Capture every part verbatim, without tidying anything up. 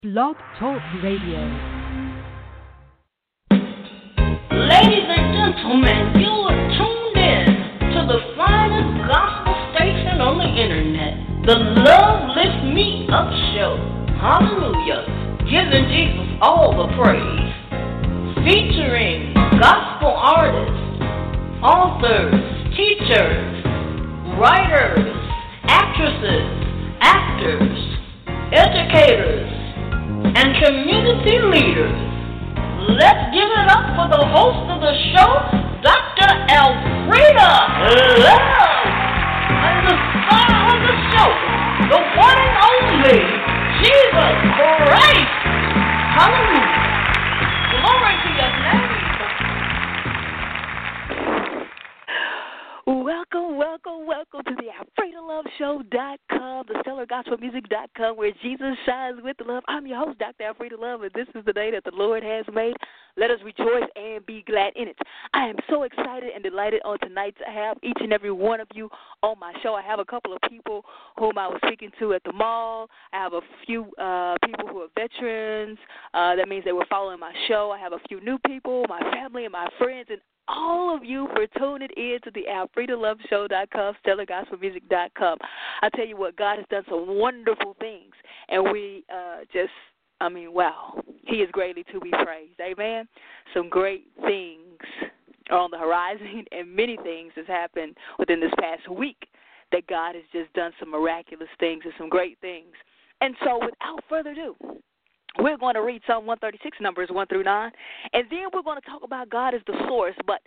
Blog Talk Radio. Ladies and gentlemen, you are tuned in to the finest gospel station on the internet, the Love Lift Me Up Show. Hallelujah. Giving Jesus all the praise. Featuring gospel artists, authors, teachers, writers, actresses, actors, educators, and community leaders. Let's give it up for the host of the show, Doctor Elfrida Love, and the star of the show, the one and only Jesus Christ. Hallelujah. Glory to your name. Welcome, welcome, welcome to the Alfreda Love Show dot com, the stellar gospel music dot com, where Jesus shines with love. I'm your host, Doctor Alfreda Love, and this is the day that the Lord has made. Let us rejoice and be glad in it. I am so excited and delighted on tonight to have each and every one of you on my show. I have a couple of people whom I was speaking to at the mall. I have a few uh, people who are veterans. Uh, that means they were following my show. I have a few new people, my family and my friends, and all of you for tuning in to the Alfreda Love Show dot com, stellar gospel music dot com. I tell you what, God has done some wonderful things, and we uh, just, I mean, wow, He is greatly to be praised. Amen. Some great things are on the horizon, and many things has happened within this past week that God has just done some miraculous things and some great things. And so, without further ado, we're going to read Psalm one thirty-six, numbers one through nine, and then we're going to talk about God as the source, but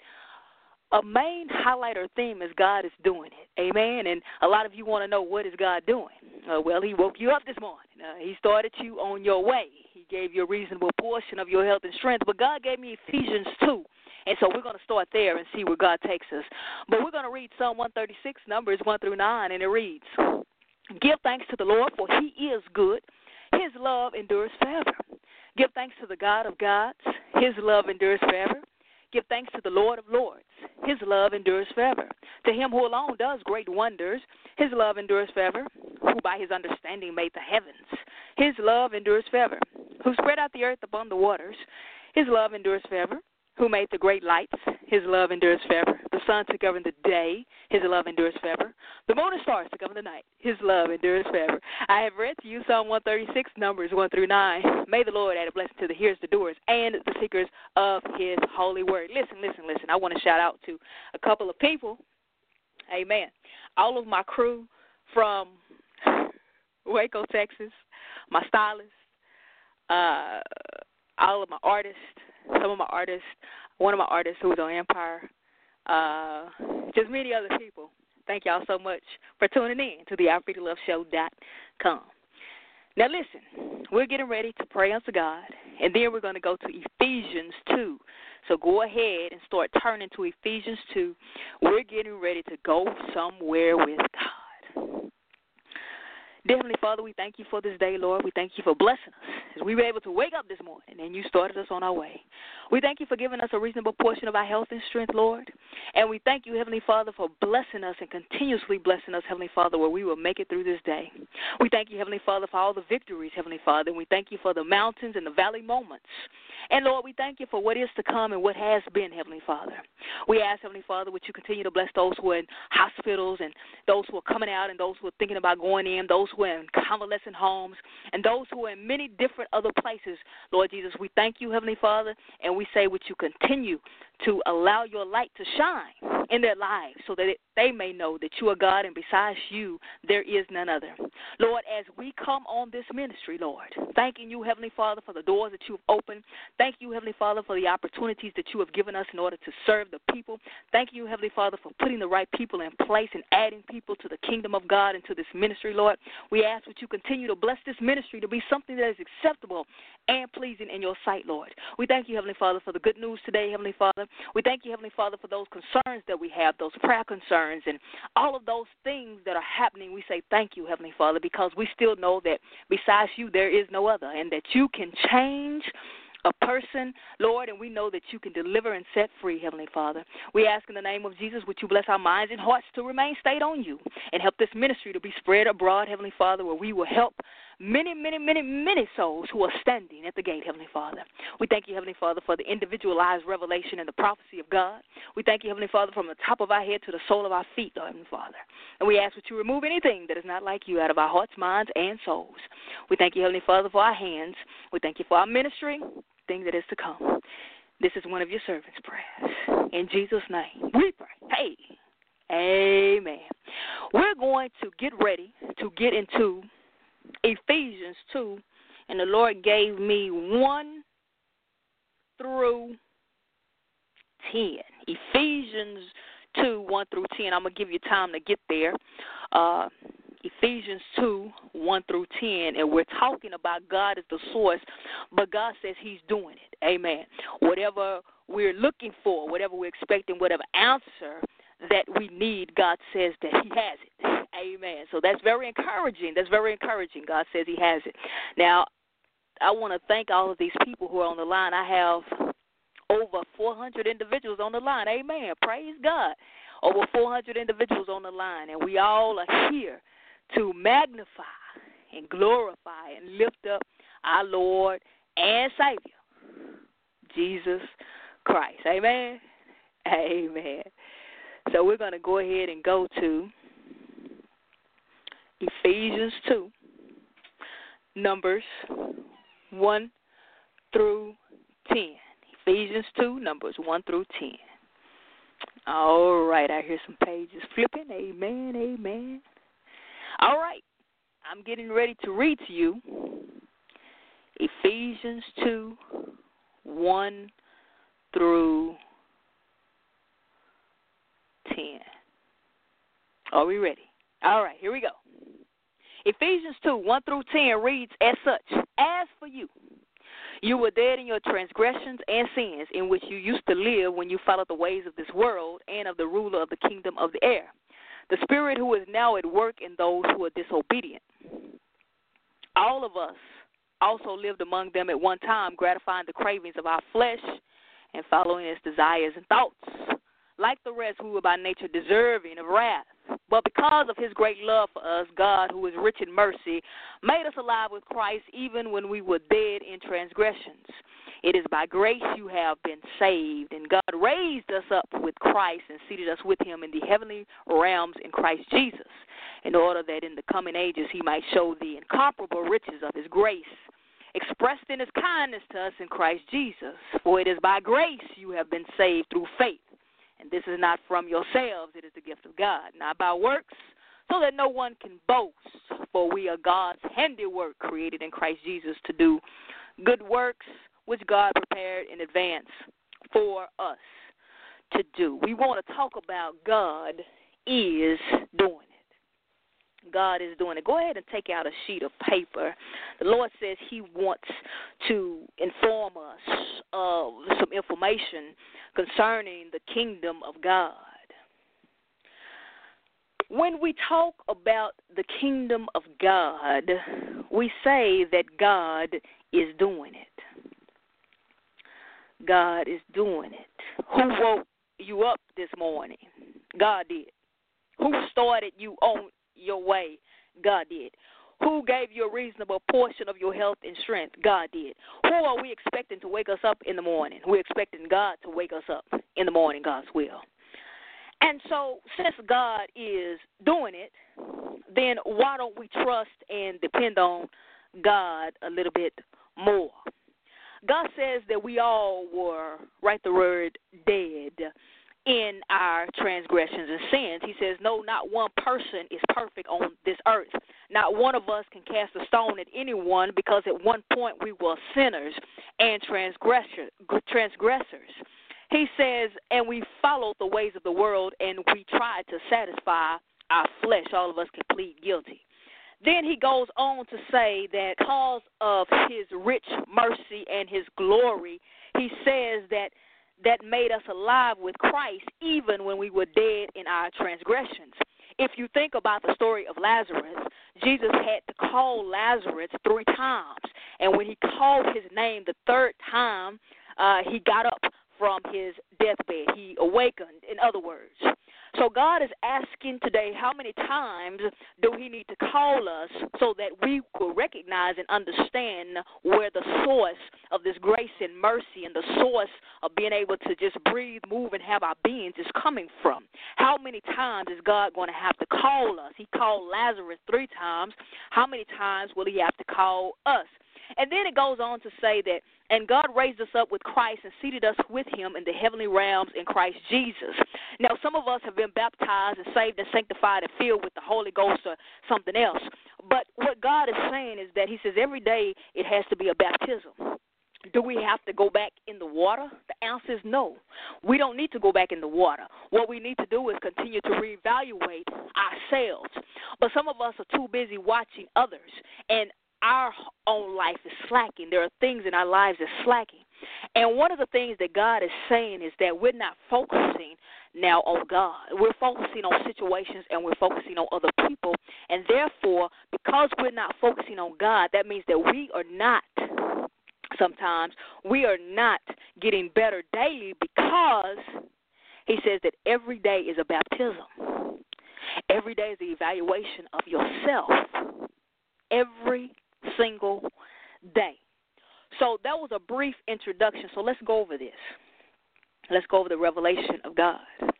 a main highlight or theme is God is doing it, amen, and a lot of you want to know, what is God doing? Uh, well, He woke you up this morning. Uh, he started you on your way. He gave you a reasonable portion of your health and strength, but God gave me Ephesians two, and so we're going to start there and see where God takes us. But we're going to read Psalm one thirty-six, numbers one through nine, and it reads, "Give thanks to the Lord, for He is good. His love endures forever. Give thanks to the God of gods. His love endures forever. Give thanks to the Lord of lords. His love endures forever. To Him who alone does great wonders, His love endures forever. Who by His understanding made the heavens, His love endures forever. Who spread out the earth upon the waters, His love endures forever. Who made the great lights, His love endures forever. The sun to govern the day, His love endures forever. The moon and stars to govern the night, His love endures forever." I have read to you Psalm one thirty-six, numbers one through nine. May the Lord add a blessing to the hearers, the doers, and the seekers of His holy word. Listen, listen, listen. I want to shout out to a couple of people. Amen. All of my crew from Waco, Texas, my stylist, uh, all of my artists, some of my artists, one of my artists who was on Empire, uh, just many other people. Thank y'all so much for tuning in to the Alfreda Love Show dot com. Now listen, we're getting ready to pray unto God, and then we're going to go to Ephesians two. So go ahead and start turning to Ephesians two. We're getting ready to go somewhere with God. Dear Heavenly Father, we thank you for this day, Lord. We thank you for blessing us as we were able to wake up this morning and you started us on our way. We thank you for giving us a reasonable portion of our health and strength, Lord. And we thank you, Heavenly Father, for blessing us and continuously blessing us, Heavenly Father, where we will make it through this day. We thank you, Heavenly Father, for all the victories, Heavenly Father. And we thank you for the mountains and the valley moments. And, Lord, we thank you for what is to come and what has been, Heavenly Father. We ask, Heavenly Father, would you continue to bless those who are in hospitals and those who are coming out and those who are thinking about going in, those who are in convalescent homes, and those who are in many different other places. Lord Jesus, we thank you, Heavenly Father, and we say would you continue to allow your light to shine in their lives so that it, they may know that you are God and besides you there is none other. Lord, as we come on this ministry, Lord, thanking you, Heavenly Father, for the doors that you have opened. Thank you, Heavenly Father, for the opportunities that you have given us in order to serve the people. Thank you, Heavenly Father, for putting the right people in place and adding people to the kingdom of God and to this ministry, Lord. We ask that you continue to bless this ministry to be something that is acceptable and pleasing in your sight, Lord. We thank you, Heavenly Father, for the good news today, Heavenly Father. We thank you, Heavenly Father, for those concerns that we have, those prayer concerns, and all of those things that are happening. We say thank you, Heavenly Father, because we still know that besides you there is no other, and that you can change a person, Lord, and we know that you can deliver and set free, Heavenly Father. We ask in the name of Jesus, would you bless our minds and hearts to remain stayed on you and help this ministry to be spread abroad, Heavenly Father, where we will help many, many, many, many souls who are standing at the gate, Heavenly Father. We thank you, Heavenly Father, for the individualized revelation and the prophecy of God. We thank you, Heavenly Father, from the top of our head to the sole of our feet, Lord, Heavenly Father. And we ask that you remove anything that is not like you out of our hearts, minds, and souls. We thank you, Heavenly Father, for our hands. We thank you for our ministry, things that is to come. This is one of your servants' prayers. In Jesus' name, we pray. Hey, amen. We're going to get ready to get into Ephesians two, and the Lord gave me one through ten. Ephesians two, one through ten. I'm going to give you time to get there. Uh, Ephesians two, one through ten, and we're talking about God as the source, but God says he's doing it. Amen. Whatever we're looking for, whatever we're expecting, whatever answer that we need, God says that he has it. Amen. So that's very encouraging. That's very encouraging. God says he has it. Now, I want to thank all of these people who are on the line. I have over four hundred individuals on the line. Amen. Praise God. Over four hundred individuals on the line, and we all are here to magnify and glorify and lift up our Lord and Savior, Jesus Christ. Amen. Amen. So we're going to go ahead and go to Ephesians two, numbers one through ten. Ephesians two, numbers one through ten. All right, I hear some pages flipping. Amen, amen. All right, I'm getting ready to read to you Ephesians two, one through ten. Are we ready? All right, here we go. Ephesians two, one through ten reads as such: As for you, you were dead in your transgressions and sins, in which you used to live when you followed the ways of this world and of the ruler of the kingdom of the air, the spirit who is now at work in those who are disobedient. All of us also lived among them at one time, gratifying the cravings of our flesh and following its desires and thoughts. Like the rest, we were by nature deserving of wrath. But because of his great love for us, God, who is rich in mercy, made us alive with Christ even when we were dead in transgressions. It is by grace you have been saved, and God raised us up with Christ and seated us with him in the heavenly realms in Christ Jesus, in order that in the coming ages he might show the incomparable riches of his grace, expressed in his kindness to us in Christ Jesus. For it is by grace you have been saved through faith. And this is not from yourselves, it is the gift of God, not by works, so that no one can boast. For we are God's handiwork, created in Christ Jesus to do good works, which God prepared in advance for us to do. We want to talk about God is doing it. God is doing it. Go ahead and take out a sheet of paper. The Lord says he wants to inform us of some information concerning the kingdom of God. When we talk about the kingdom of God, we say that God is doing it. God is doing it. Who woke you up this morning? God did. Who started you on your way? God did. Who gave you a reasonable portion of your health and strength? God did. Who are we expecting to wake us up in the morning? We're expecting God to wake us up in the morning, God's will. And so since God is doing it, then why don't we trust and depend on God a little bit more? God says that we all were, write the word, dead in our transgressions and sins. He says, no, not one person is perfect on this earth. Not one of us can cast a stone at anyone, because at one point we were sinners and transgressors. transgressors. He says, and we followed the ways of the world, and we tried to satisfy our flesh. All of us can plead guilty. Then he goes on to say that because of his rich mercy and his glory, he says that that made us alive with Christ even when we were dead in our transgressions. If you think about the story of Lazarus, Jesus had to call Lazarus three times. And when he called his name the third time, uh, he got up from his deathbed. He awakened, in other words. So God is asking today, how many times do he need to call us so that we will recognize and understand where the source of this grace and mercy and the source of being able to just breathe, move, and have our beings is coming from? How many times is God going to have to call us? He called Lazarus three times. How many times will he have to call us? And then it goes on to say that, and God raised us up with Christ and seated us with him in the heavenly realms in Christ Jesus. Now, some of us have been baptized and saved and sanctified and filled with the Holy Ghost or something else. But what God is saying is that he says every day it has to be a baptism. Do we have to go back in the water? The answer is no. We don't need to go back in the water. What we need to do is continue to reevaluate ourselves. But some of us are too busy watching others, and our own life is slacking. There are things in our lives that are slacking. And one of the things that God is saying is that we're not focusing now on God. We're focusing on situations and we're focusing on other people. And therefore, because we're not focusing on God, that means that we are not, sometimes, we are not getting better daily, because he says that every day is a baptism. Every day is the evaluation of yourself. Every single day. So that was a brief introduction. So let's go over this. Let's go over the revelation of God.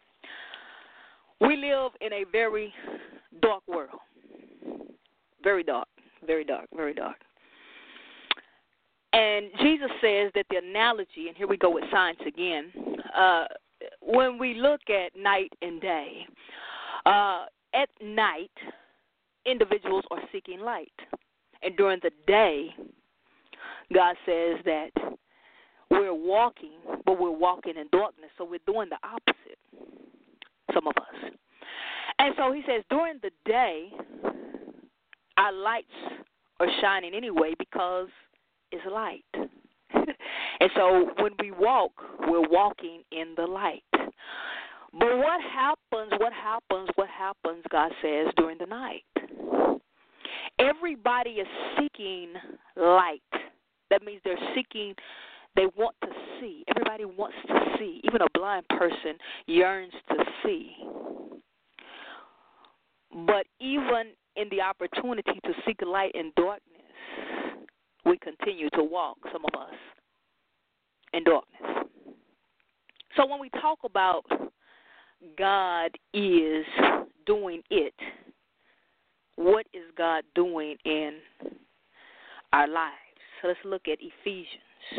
We live in a very dark world. Very dark, very dark, very dark. And Jesus says that the analogy, and here we go with science again, uh, when we look at night and day, uh, at night, individuals are seeking light. And during the day, God says that we're walking, but we're walking in darkness. So we're doing the opposite, some of us. And so he says during the day, our lights are shining anyway because it's light. And so when we walk, we're walking in the light. But what happens, what happens, what happens, God says, during the night? Everybody is seeking light. That means they're seeking, they want to see. Everybody wants to see. Even a blind person yearns to see. But even in the opportunity to seek light in darkness, we continue to walk, some of us, in darkness. So when we talk about God is doing it, what is God doing in our lives? So let's look at Ephesians.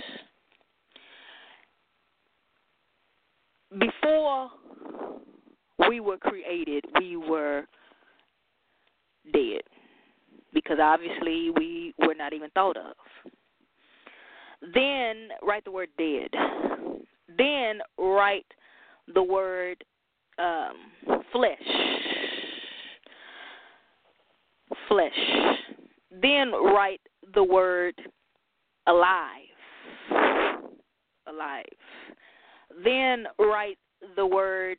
Before we were created, we were dead, because obviously we were not even thought of. Then write the word dead. Then write the word um, flesh. Flesh. Then write the word alive. Alive. Then write the word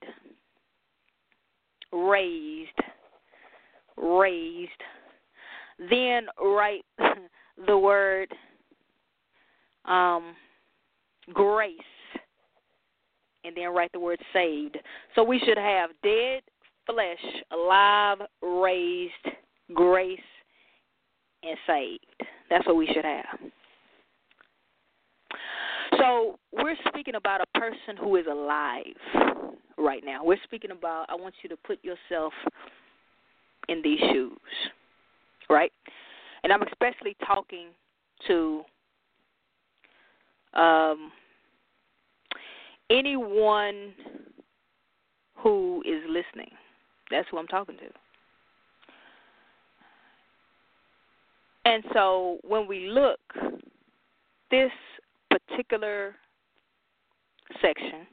raised. Raised. Then write the word um, grace. And then write the word saved. So we should have dead, flesh, alive, raised, grace, and saved. That's what we should have. So we're speaking about a person who is alive right now. We're speaking about, I want you to put yourself in these shoes, right? And I'm especially talking to um, anyone who is listening. That's who I'm talking to. And so when we look, this particular section,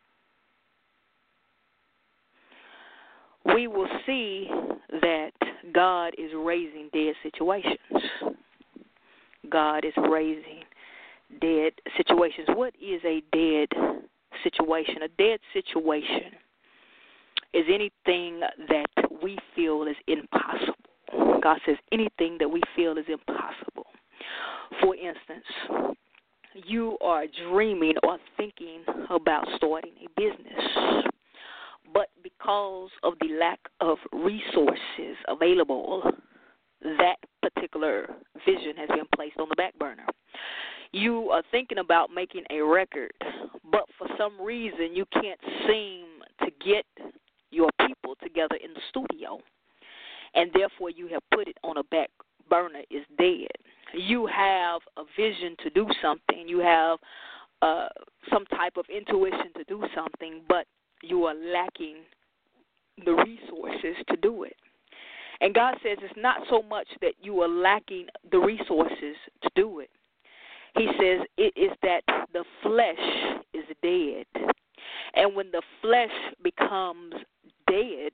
we will see that God is raising dead situations. God is raising dead situations. What is a dead situation? A dead situation is anything that we feel is impossible. God says anything that we feel is impossible. For instance, you are dreaming or thinking about starting a business, but because because of the lack of resources available, that particular vision has been placed on the back burner. You are thinking about making a record, but for some reason you can't seem to get your people together in the studio, and therefore you have put it on a back burner. Is dead. You have a vision to do something. You have uh, some type of intuition to do something, but you are lacking the resources to do it. And God says it's not so much that you are lacking the resources to do it. He says it is that the flesh is dead. And when the flesh becomes dead,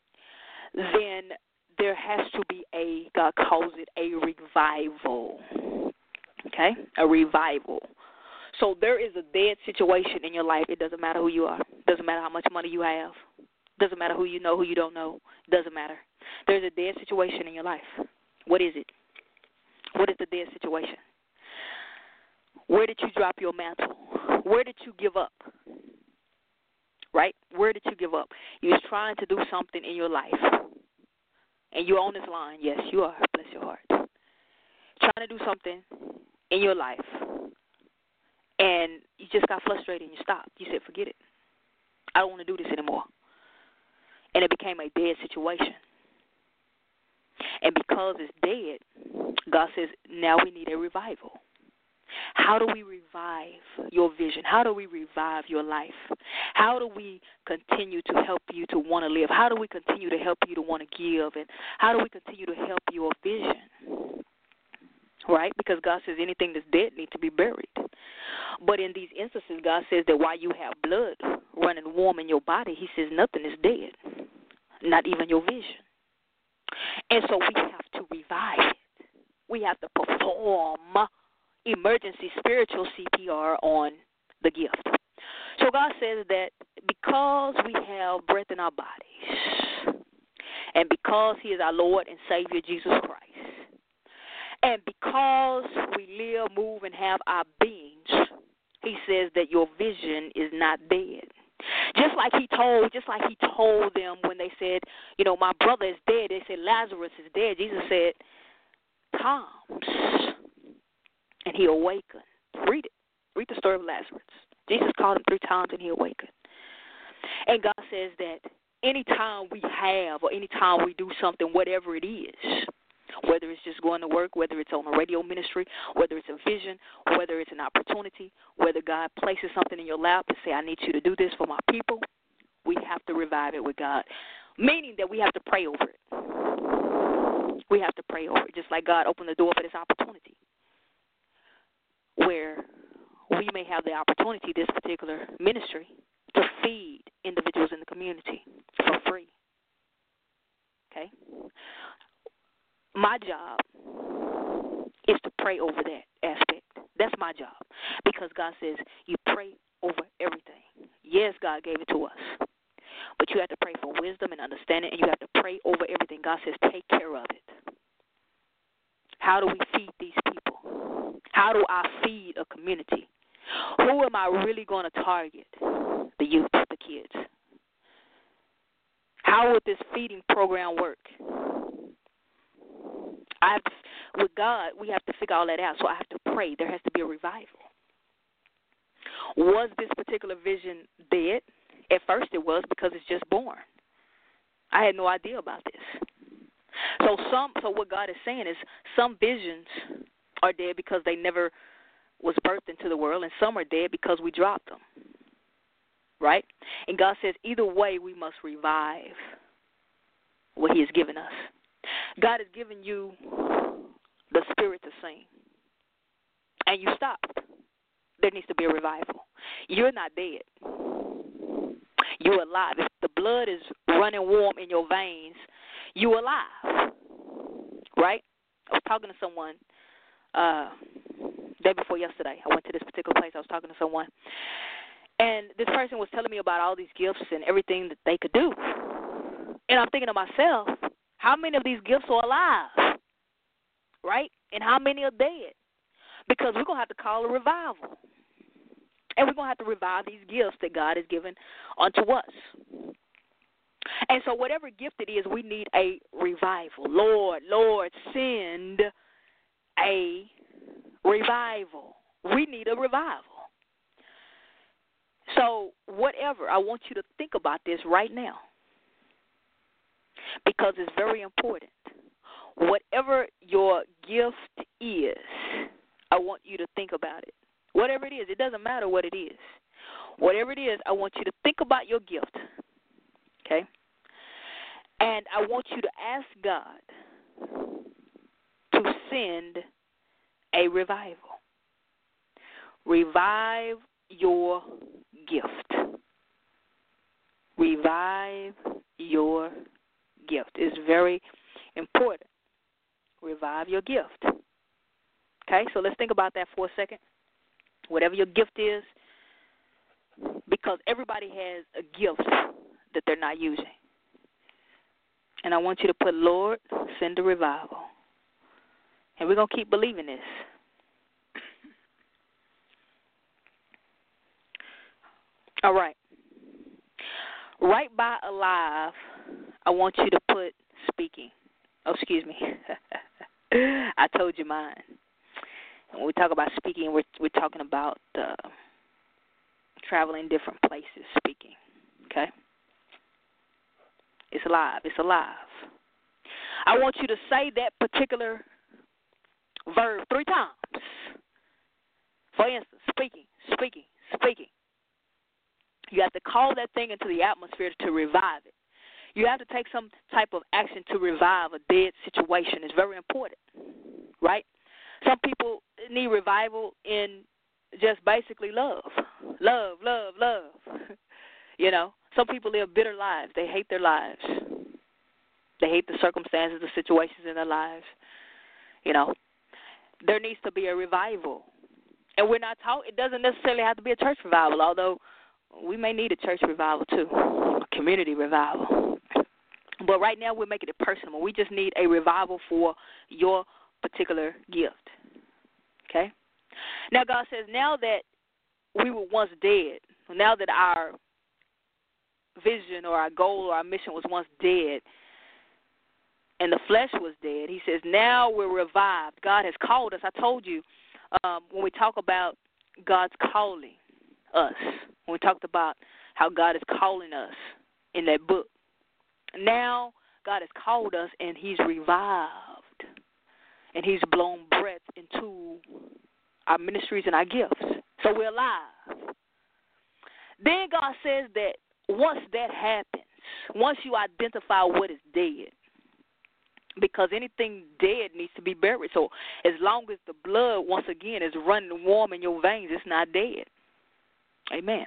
then there has to be a, God calls it a revival. Okay? A revival. So there is a dead situation in your life. It doesn't matter who you are. It doesn't matter how much money you have. It doesn't matter who you know, who you don't know. It doesn't matter. There's a dead situation in your life. What is it? What is the dead situation? Where did you drop your mantle? Where did you give up? Right? Where did you give up? You was trying to do something in your life. And you're on this line. Yes, you are. Bless your heart. Trying to do something in your life. And you just got frustrated and you stopped. You said, forget it. I don't want to do this anymore. And it became a dead situation. And because it's dead, God says, now we need a revival. How do we revive your vision? How do we revive your life? How do we continue to help you to want to live? How do we continue to help you to want to give? And how do we continue to help your vision? Right? Because God says anything that's dead needs to be buried. But in these instances, God says that while you have blood running warm in your body, he says nothing is dead, not even your vision. And so we have to revive it. We have to perform emergency spiritual C P R on the gift. So God says that because we have breath in our bodies, and because he is our Lord and Savior, Jesus Christ, and because we live, move, and have our beings, he says that your vision is not dead. Just like he told, just like he told them when they said, you know, my brother is dead. They said Lazarus is dead. Jesus said, comes. And he awakened. Read it. Read the story of Lazarus. Jesus called him three times and he awakened. And God says that anytime we have or anytime we do something, whatever it is, whether it's just going to work, whether it's on a radio ministry, whether it's a vision, whether it's an opportunity, whether God places something in your lap and say, I need you to do this for my people, we have to revive it with God, meaning that we have to pray over it. We have to pray over it, just like God opened the door for this opportunity, where we may have the opportunity, this particular ministry, to feed individuals in the community for free. Okay? My job is to pray over that aspect. That's my job, because God says you pray over everything. Yes, God gave it to us, but you have to pray for wisdom and understanding, and you have to pray over everything. God says take care of it. How do we feed these people? How do I feed a community? Who am I really going to target? The youth, the kids. How would this feeding program work? I have to, with God, we have to figure all that out. So I have to pray. There has to be a revival. Was this particular vision dead? At first it was, because it's just born. I had no idea about this. So some, so what God is saying is some visions are dead because they never was birthed into the world, and some are dead because we dropped them. Right? And God says either way we must revive what he has given us. God has given you the spirit to sing, and you stopped. There needs to be a revival. You're not dead. You're alive. If the blood is running warm in your veins, you're alive. Right? I was talking to someone uh, day before yesterday. I went to this particular place. I was talking to someone, and this person was telling me about all these gifts and everything that they could do. And I'm thinking to myself, how many of these gifts are alive? Right? And how many are dead? Because we're going to have to call a revival. And we're going to have to revive these gifts that God has given unto us. And so whatever gift it is, we need a revival. Lord, Lord, send a revival. We need a revival. So whatever, I want you to think about this right now because it's very important. Whatever your gift is, I want you to think about it. Whatever it is, it doesn't matter what it is. Whatever it is, I want you to think about your gift, okay? And I want you to ask God to send a revival. Revive your gift. Revive your gift. It's very important. Revive your gift. Okay, so let's think about that for a second. Whatever your gift is, because everybody has a gift that they're not using. And I want you to put, Lord, send a revival. And we're going to keep believing this. All right. Right by alive, I want you to put speaking. Oh, excuse me. I told you mine. When we talk about speaking, we're, we're talking about uh, traveling different places speaking. Okay? It's alive. It's alive. I want you to say that particular verb three times. For instance, speaking, speaking, speaking. You have to call that thing into the atmosphere to revive it. You have to take some type of action to revive a dead situation. It's very important, right? Some people need revival in just basically love. Love, love, love. You know, some people live bitter lives. They hate their lives. They hate the circumstances, the situations in their lives. You know, there needs to be a revival. And we're not taught, it doesn't necessarily have to be a church revival, although we may need a church revival too, a community revival. But right now we're making it personal. We just need a revival for your particular gift. Okay? Now God says, now that we were once dead, now that our vision or our goal or our mission was once dead and the flesh was dead, he says, now we're revived. God has called us. I told you um, when we talk about God's calling us, when we talked about how God is calling us in that book, now God has called us and he's revived and he's blown breath into our ministries and our gifts. So we're alive. Then God says that once that happens, once you identify what is dead, because anything dead needs to be buried. So as long as the blood, once again, is running warm in your veins, it's not dead. Amen.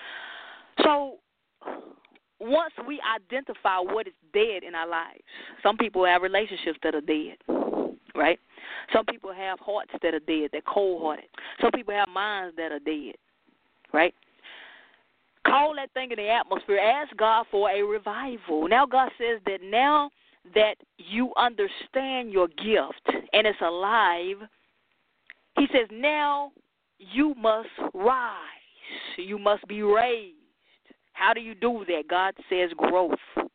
So once we identify what is dead in our lives, some people have relationships that are dead, right? Some people have hearts that are dead, they're cold-hearted. Some people have minds that are dead, right? Call that thing in the atmosphere. Ask God for a revival. Now God says that now that you understand your gift and it's alive, he says now you must rise. You must be raised. How do you do that? God says growth.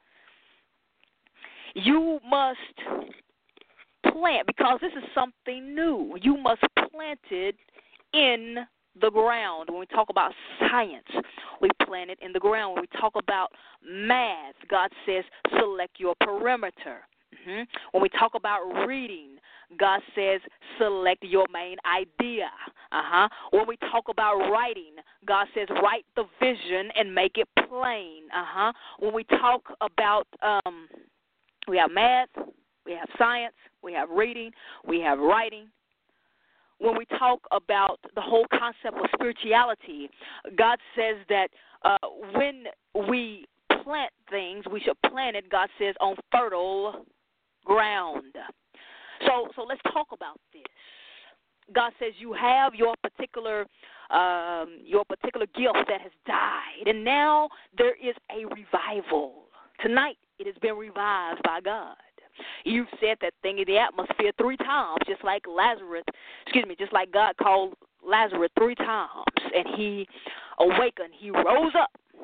You must plant, because this is something new. You must plant it in the ground. When we talk about science, we plant it in the ground. When we talk about math, God says select your perimeter. Mm-hmm. When we talk about reading, God says select your main idea. Uh-huh. When we talk about writing, God says write the vision and make it plain. Uh-huh. When we talk about, um, we have math, we have science, we have reading, we have writing. When we talk about the whole concept of spirituality, God says that uh, when we plant things, we should plant it, God says, on fertile ground. So so let's talk about this. God says you have your particular um, your particular gift that has died, and now there is a revival. Tonight it has been revived by God. You've said that thing in the atmosphere three times, just like Lazarus, excuse me, just like God called Lazarus three times, and he awakened. He rose up.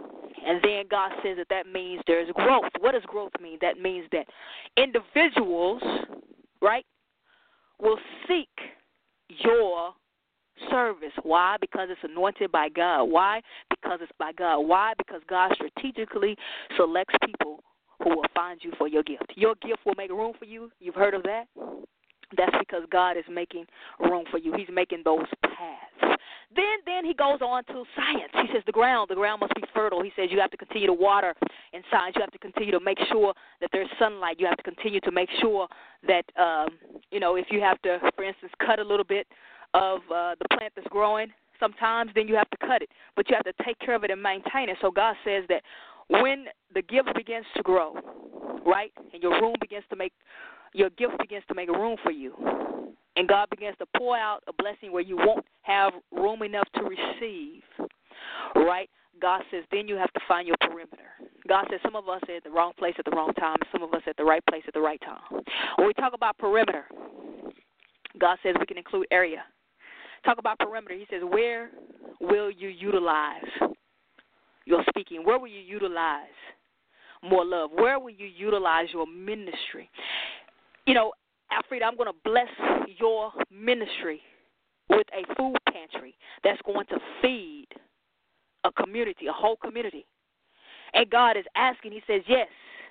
And then God says that that means there's growth. What does growth mean? That means that individuals, right, will seek your service. Why? Because it's anointed by God. Why? Because it's by God. Why? Because God strategically selects people who will find you for your gift. Your gift will make room for you. You've heard of that? That's because God is making room for you. He's making those paths. Then then he goes on to science. He says the ground, the ground must be fertile. He says you have to continue to water in science. You have to continue to make sure that there's sunlight. You have to continue to make sure that, um, you know, if you have to, for instance, cut a little bit of uh, the plant that's growing sometimes, then you have to cut it. But you have to take care of it and maintain it. So God says that when the gift begins to grow, right, and your room begins to make, your gift begins to make room for you, and God begins to pour out a blessing where you won't have room enough to receive, right, God says then you have to find your perimeter. God says some of us are at the wrong place at the wrong time, and some of us at the right place at the right time. When we talk about perimeter, God says we can include area. Talk about perimeter. He says, where will you utilize your speaking? Where will you utilize more love? Where will you utilize your ministry? You know, Alfreda, I'm going to bless your ministry with a food pantry that's going to feed a community, a whole community. And God is asking, he says, yes,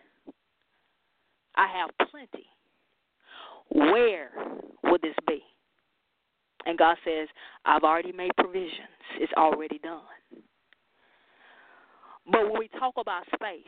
I have plenty. Where will this be? And God says, I've already made provisions. It's already done. But when we talk about space,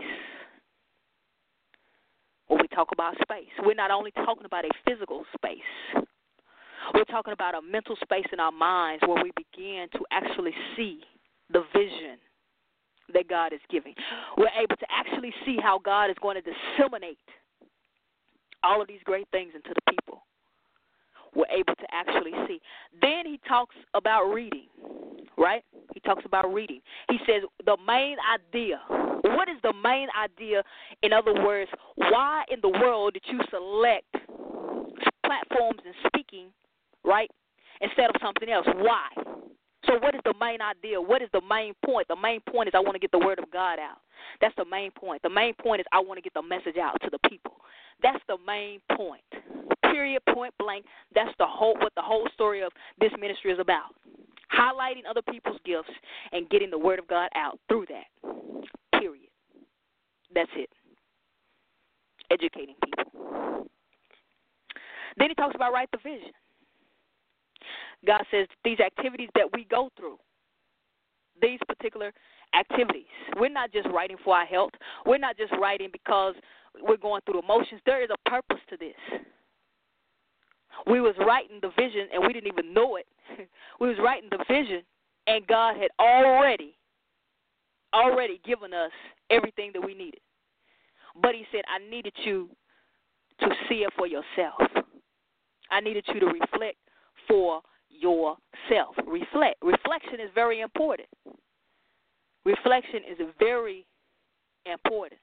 when we talk about space, we're not only talking about a physical space. We're talking about a mental space in our minds where we begin to actually see the vision that God is giving. We're able to actually see how God is going to disseminate all of these great things into the people. We're able to actually see. Then he talks about reading, right? He talks about reading. He says the main idea. What is the main idea? In other words, why in the world did you select platforms and speaking, right, instead of something else? Why? So what is the main idea? What is the main point? The main point is I want to get the word of God out. That's the main point. The main point is I want to get the message out to the people. That's the main point. Period, point blank. That's the whole what the whole story of this ministry is about. Highlighting other people's gifts and getting the word of God out through that. Period. That's it. Educating people. Then he talks about write the vision. God says these activities that we go through, these particular activities, we're not just writing for our health. We're not just writing because we're going through emotions. There is a purpose to this. We was writing the vision, and we didn't even know it. We was writing the vision, and God had already, already given us everything that we needed. But he said, I needed you to see it for yourself. I needed you to reflect for yourself. Reflect. Reflection is very important. Reflection is very important.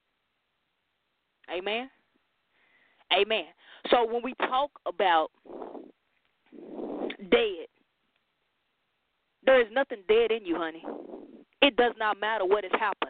Amen? Amen. So when we talk about dead, there is nothing dead in you, honey. It does not matter what has happened.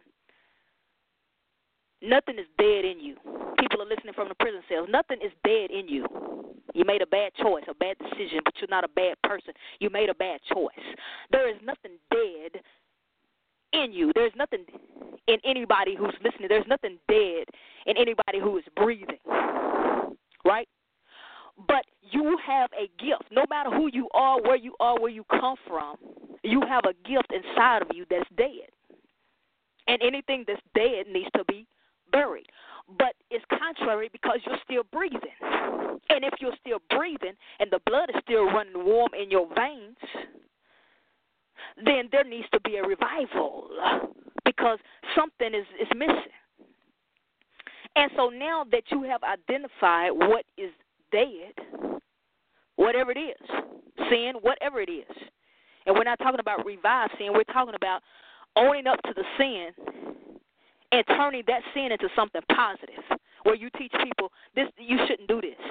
Nothing is dead in you. People are listening from the prison cells. Nothing is dead in you. You made a bad choice, a bad decision, but you're not a bad person. You made a bad choice. There is nothing dead in you. There's nothing in anybody who's listening. There's nothing dead in anybody who is breathing, right? But you have a gift. No matter who you are, where you are, where you come from, you have a gift inside of you that's dead. And anything that's dead needs to be buried. But it's contrary because you're still breathing. And if you're still breathing and the blood is still running warm in your veins, then there needs to be a revival because something is, is missing. And so now that you have identified what is dead, whatever it is, sin, whatever it is, and we're not talking about revive sin, we're talking about owning up to the sin and turning that sin into something positive, where you teach people, this you shouldn't do this.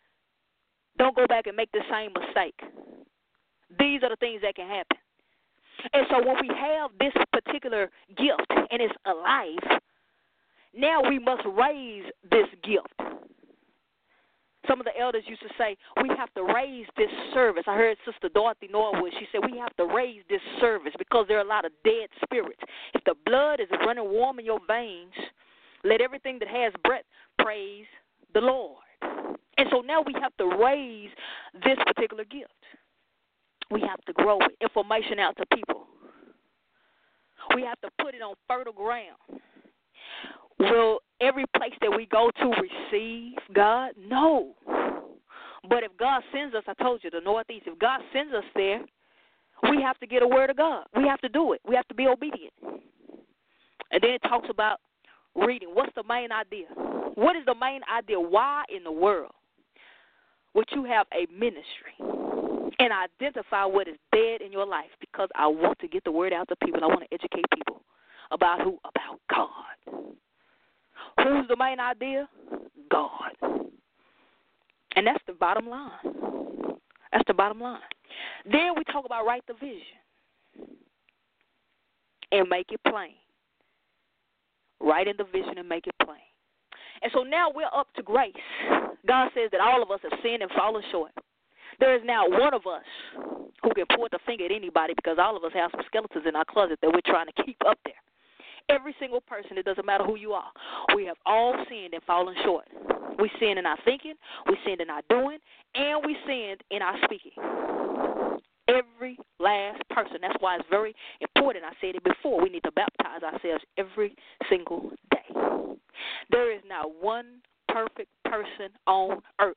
Don't go back and make the same mistake. These are the things that can happen. And so when we have this particular gift and it's alive, now we must raise this gift. Some of the elders used to say, we have to raise this service. I heard Sister Dorothy Norwood, she said, we have to raise this service because there are a lot of dead spirits. If the blood is running warm in your veins, let everything that has breath praise the Lord. And so now we have to raise this particular gift. We have to grow it, information out to people. We have to put it on fertile ground. Will every place that we go to receive God? No. But if God sends us, I told you, the Northeast, if God sends us there, we have to get a word of God. We have to do it. We have to be obedient. And then it talks about reading. What's the main idea? What is the main idea? Why in the world would you have a ministry and identify what is dead in your life? Because I want to get the word out to people. I want to educate people about who? About God. Who's the main idea? God. And that's the bottom line. That's the bottom line. Then we talk about write the vision and make it plain. Write in the vision and make it plain. And so now we're up to grace. God says that all of us have sinned and fallen short. There is now one of us who can point the finger at anybody because all of us have some skeletons in our closet that we're trying to keep up there. Every single person, it doesn't matter who you are. We have all sinned and fallen short. We sinned in our thinking, we sinned in our doing, and we sinned in our speaking. Every last person. That's why it's very important. I said it before. We need to baptize ourselves every single day. There is not one perfect person on earth.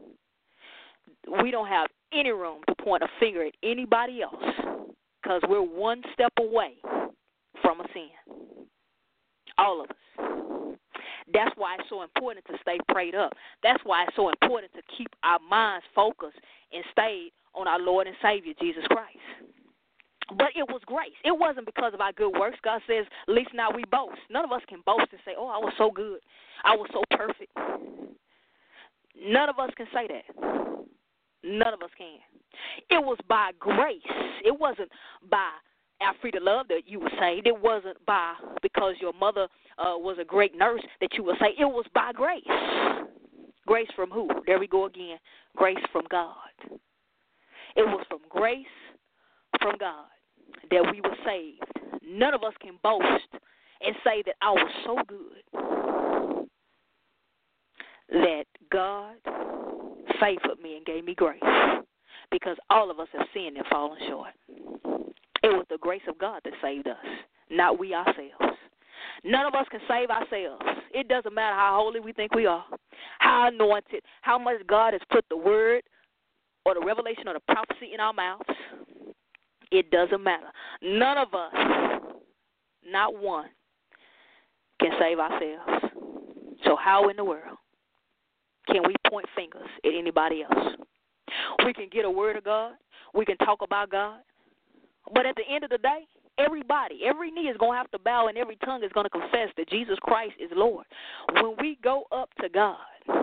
We don't have any room to point a finger at anybody else because we're one step away from a sin. All of us. That's why it's so important to stay prayed up. That's why it's so important to keep our minds focused and stayed on our Lord and Savior, Jesus Christ. But it was grace. It wasn't because of our good works. God says, at least now we boast. None of us can boast and say, oh, I was so good. I was so perfect. None of us can say that. None of us can. It was by grace. It wasn't by Alfreda Love that you were saved. It wasn't by because your mother uh, was a great nurse that you were saved. It was by grace. Grace from who? There we go again. Grace from God. It was from grace from God that we were saved. None of us can boast and say that I was so good that God favored me and gave me grace, because all of us have sinned and fallen short. It was the grace of God that saved us, not we ourselves. None of us can save ourselves. It doesn't matter how holy we think we are, how anointed, how much God has put the word or the revelation or the prophecy in our mouths. It doesn't matter. None of us, not one, can save ourselves. So how in the world can we point fingers at anybody else? We can get a word of God. We can talk about God. But at the end of the day, everybody, every knee is going to have to bow and every tongue is going to confess that Jesus Christ is Lord. When we go up to God,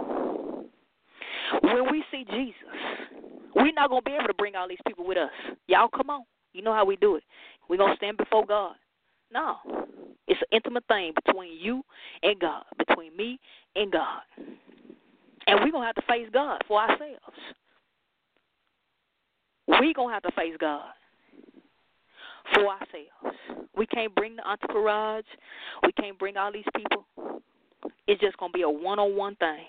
when we see Jesus, we're not going to be able to bring all these people with us. Y'all come on. You know how we do it. We're going to stand before God. No. It's an intimate thing between you and God, between me and God. And we're going to have to face God for ourselves. We're going to have to face God for ourselves. We can't bring the entourage. We can't bring all these people. It's just going to be a one-on-one thing.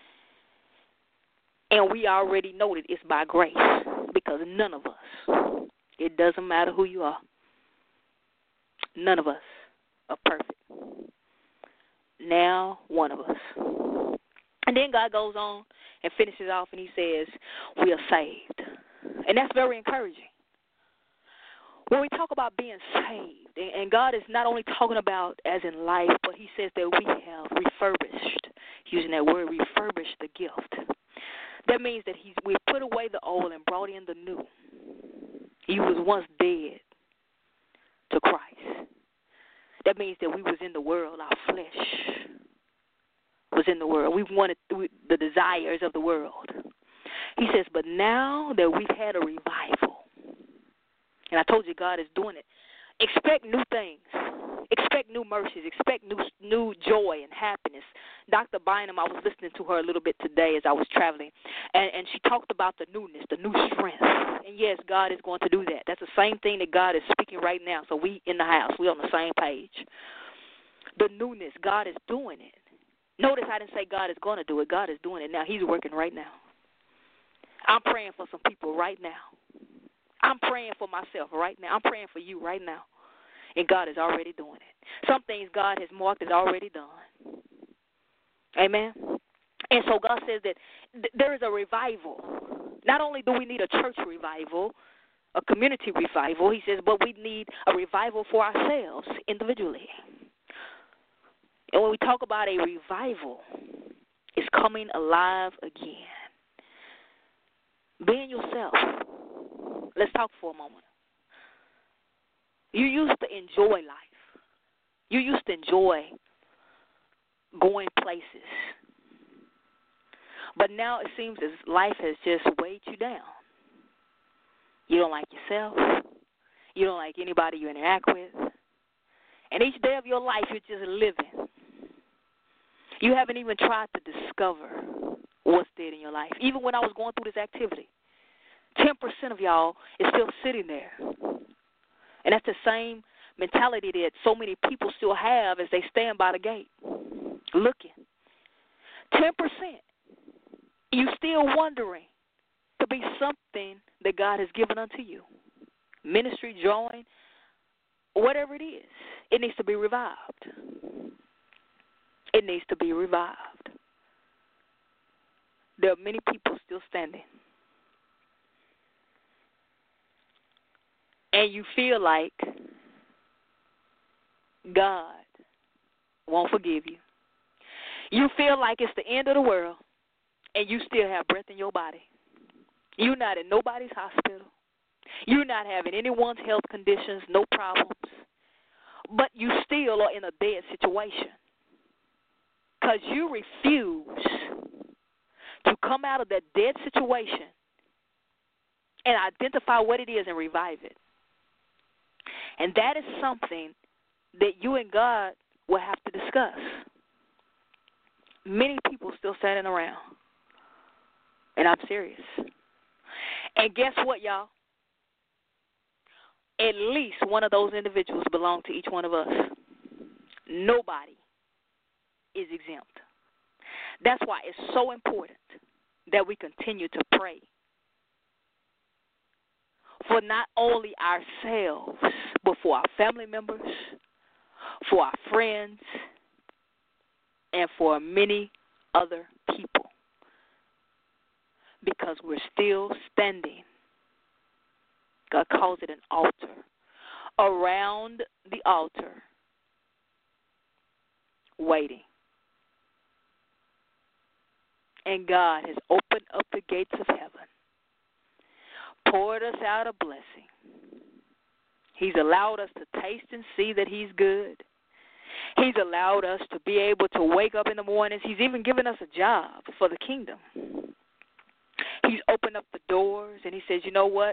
And we already know that it's by grace, because none of us, it doesn't matter who you are, none of us are perfect. Now, one of us. And then God goes on and finishes off and he says, we are saved. And that's very encouraging. When we talk about being saved, and God is not only talking about as in life, but he says that we have refurbished, using that word, refurbished the gift. That means that he's, we put away the old and brought in the new. He was once dead to Christ. That means that we was in the world. Our flesh was in the world. We wanted the desires of the world. He says, but now that we've had a revival, And I told you God is doing it. Expect new things. Expect new mercies. Expect new new joy and happiness. Doctor Bynum, I was listening to her a little bit today as I was traveling, and, and she talked about the newness, the new strength. And, yes, God is going to do that. That's the same thing that God is speaking right now. So we in the house. We on the same page. The newness, God is doing it. Notice I didn't say God is going to do it. God is doing it now. He's working right now. I'm praying for some people right now. I'm praying for myself right now. I'm praying for you right now. And God is already doing it. Some things God has marked is already done. Amen. And so God says that th- there is a revival. Not only do we need a church revival, a community revival, he says, but we need a revival for ourselves individually. And when we talk about a revival, it's coming alive again. Being yourself. Let's talk for a moment. You used to enjoy life. You used to enjoy going places. But now it seems as life has just weighed you down. You don't like yourself. You don't like anybody you interact with. And each day of your life, you're just living. You haven't even tried to discover what's dead in your life. Even when I was going through this activity, ten percent of y'all is still sitting there. And that's the same mentality that so many people still have as they stand by the gate, looking. ten percent. You still wondering to be something that God has given unto you. Ministry, drawing, whatever it is, it needs to be revived. It needs to be revived. There are many people still standing. And you feel like God won't forgive you. You feel like it's the end of the world, and you still have breath in your body. You're not in nobody's hospital. You're not having anyone's health conditions, no problems. But you still are in a dead situation because you refuse to come out of that dead situation and identify what it is and revive it. And that is something that you and God will have to discuss. Many people still standing around. And I'm serious. And guess what, y'all? At least one of those individuals belong to each one of us. Nobody is exempt. That's why it's so important that we continue to pray for not only ourselves, but for our family members, for our friends, and for many other people. Because we're still standing. God calls it an altar. Around the altar, waiting. And God has opened up the gates of heaven, poured us out a blessing. He's allowed us to taste and see that He's good. He's allowed us to be able to wake up in the mornings. He's even given us a job for the kingdom. He's opened up the doors, and He says, you know what?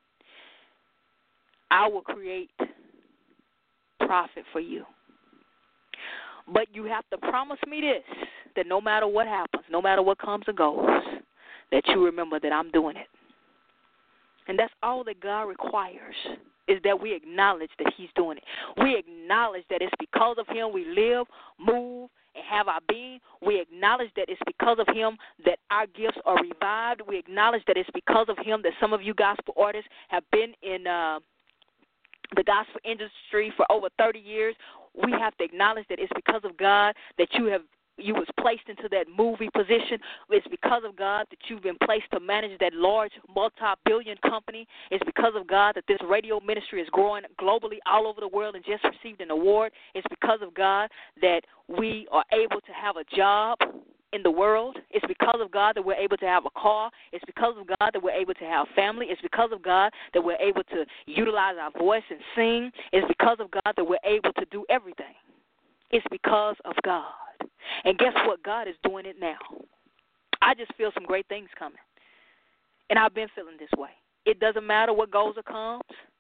I will create profit for you. But you have to promise me this, that no matter what happens, no matter what comes and goes, that you remember that I'm doing it. And that's all that God requires, is that we acknowledge that He's doing it. We acknowledge that it's because of Him we live, move, and have our being. We acknowledge that it's because of Him that our gifts are revived. We acknowledge that it's because of Him that some of you gospel artists have been in uh, the gospel industry for over thirty years. We have to acknowledge that it's because of God that you have you was placed into that movie position. It's because of God that you've been placed to manage that large multi-billion company. It's because of God that this radio ministry is growing globally all over the world and just received an award. It's because of God that we are able to have a job in the world. It's because of God that we're able to have a car. It's because of God that we're able to have family. It's because of God that we're able to utilize our voice and sing. It's because of God that we're able to do everything. It's because of God. And guess what? God is doing it now. I just feel some great things coming. And I've been feeling this way. It doesn't matter what goes or comes.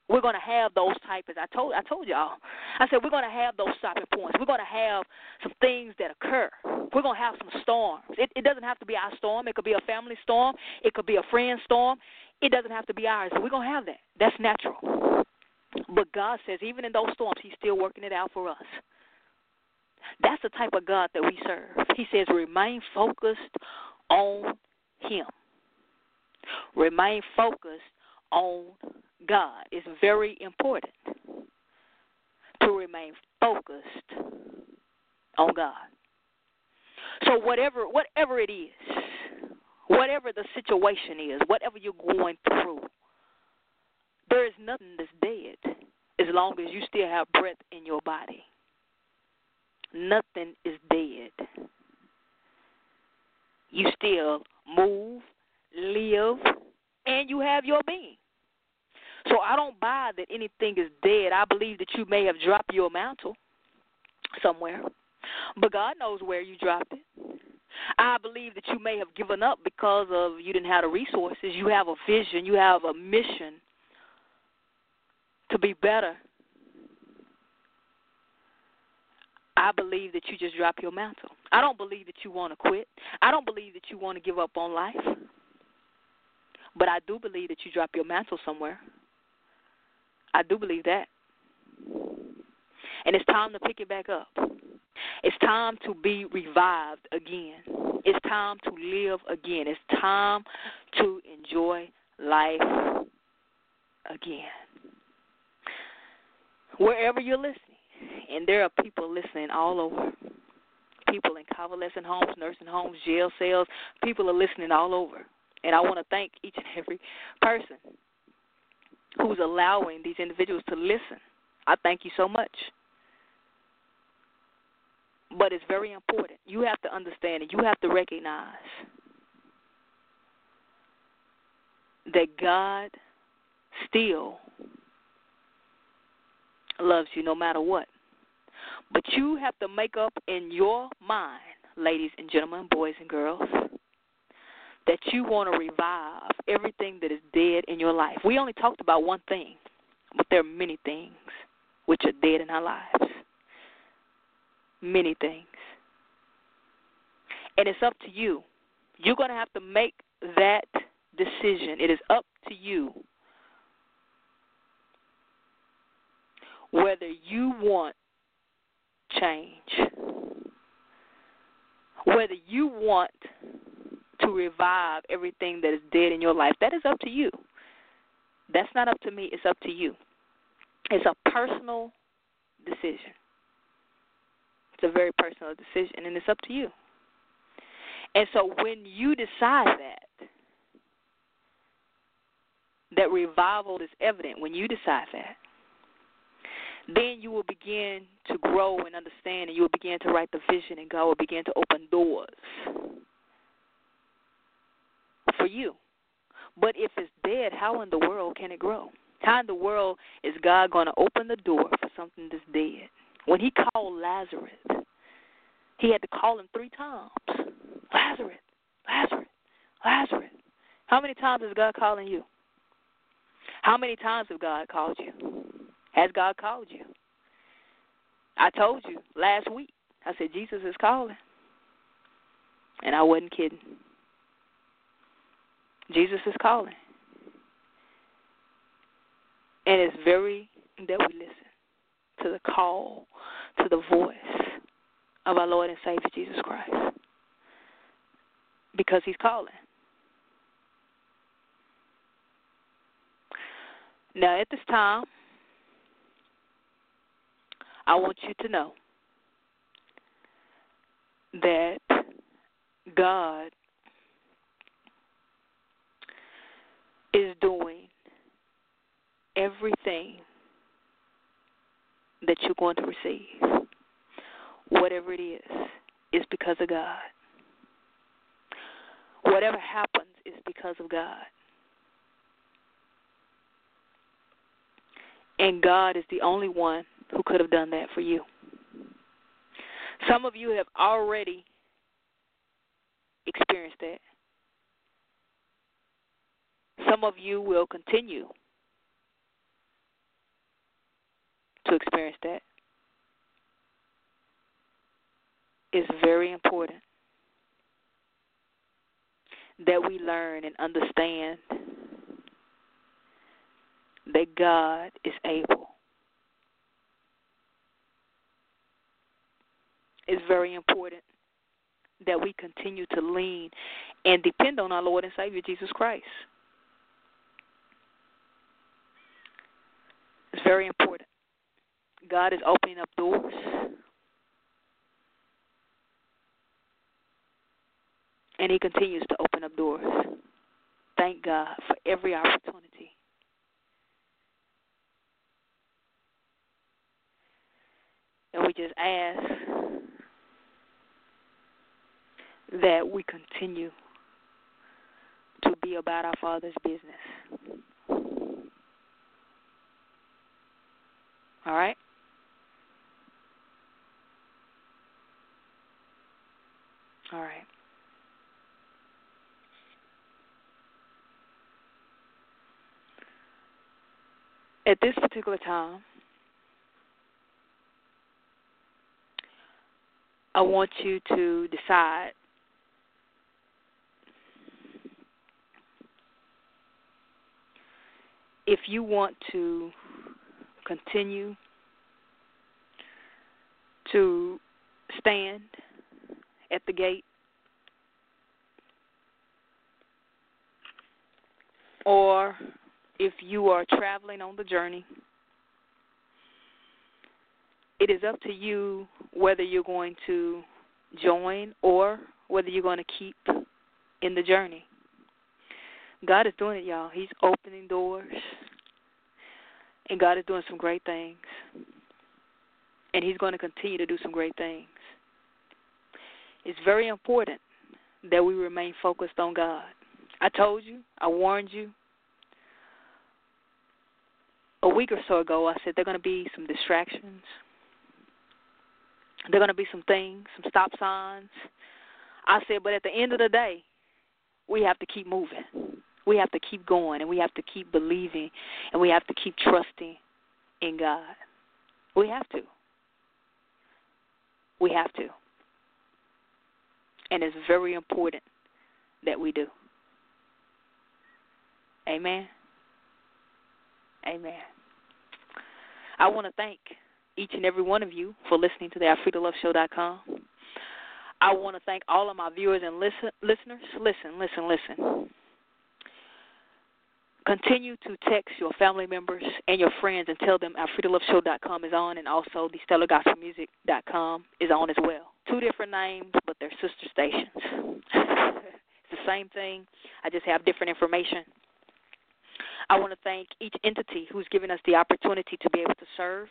We're going to have those type, as I told, I told y'all. I said we're going to have those stopping points. We're going to have some things that occur. We're going to have some storms. It, it doesn't have to be our storm. It could be a family storm. It could be a friend storm. It doesn't have to be ours. But we're going to have that. That's natural. But God says even in those storms, he's still working it out for us. That's the type of God that we serve. He says remain focused on him. Remain focused on God. It's very important to remain focused on God. So whatever whatever it is, whatever the situation is, whatever you're going through, there is nothing that's dead as long as you still have breath in your body. Nothing is dead. You still move, live, and you have your being. So I don't buy that anything is dead. I believe that you may have dropped your mantle somewhere, but God knows where you dropped it. I believe that you may have given up because of you didn't have the resources. You have a vision. You have a mission to be better. I believe that you just dropped your mantle. I don't believe that you want to quit. I don't believe that you want to give up on life. But I do believe that you dropped your mantle somewhere. I do believe that. And it's time to pick it back up. It's time to be revived again. It's time to live again. It's time to enjoy life again. Wherever you're listening, and there are people listening all over, people in convalescent homes, nursing homes, jail cells, people are listening all over. And I want to thank each and every person who's allowing these individuals to listen. I thank you so much. But it's very important. You have to understand and you have to recognize that God still loves you no matter what. But you have to make up in your mind, ladies and gentlemen, boys and girls, that you want to revive everything that is dead in your life. We only talked about one thing, but there are many things which are dead in our lives. Many things. And it's up to you. You're going to have to make that decision. It is up to you whether you want change, whether you want to revive everything that is dead in your life. That is up to you. That's not up to me. It's up to you. It's a personal decision. It's a very personal decision, and it's up to you. And so when you decide that, that revival is evident, when you decide that, then you will begin to grow and understand, and you will begin to write the vision, and God will begin to open doors for you. But if it's dead, how in the world can it grow? How in the world is God going to open the door for something that's dead? When he called Lazarus, he had to call him three times. Lazarus, Lazarus, Lazarus. How many times is God calling you? How many times has God called you? Has God called you? I told you last week. I said, Jesus is calling. And I wasn't kidding. Jesus is calling. And it's very that we listen to the call, to the voice of our Lord and Savior Jesus Christ. Because he's calling. Now, at this time, I want you to know that God is doing everything that you're going to receive. Whatever it is, is because of God. Whatever happens is because of God. And God is the only one who could have done that for you. Some of you have already experienced that. Some of you will continue to experience that. It's very important that we learn and understand that God is able. It's very important that we continue to lean and depend on our Lord and Savior, Jesus Christ. It's very important. God is opening up doors. And He continues to open up doors. Thank God for every opportunity. And we just ask that we continue to be about our Father's business. All right? All right. At this particular time, I want you to decide if you want to continue to stand at the gate or if you are traveling on the journey. It is up to you whether you're going to join or whether you're going to keep in the journey. God is doing it, y'all. He's opening doors, and God is doing some great things, and He's going to continue to do some great things. It's very important that we remain focused on God. I told you, I warned you, a week or so ago, I said there are going to be some distractions. There are going to be some things, some stop signs. I said, but at the end of the day, we have to keep moving. We have to keep going, and we have to keep believing, and we have to keep trusting in God. We have to. We have to. And it's very important that we do. Amen. Amen. I want to thank each and every one of you for listening to the Alfreda Love Show dot com. I want to thank all of my viewers and listen, listeners. Listen, listen, listen. Continue to text your family members and your friends and tell them Alfreda Love Show dot com is on, and also the Stellar Gospel Music dot com is on as well. Two different names, but they're sister stations. It's the same thing. I just have different information. I want to thank each entity who's given us the opportunity to be able to serve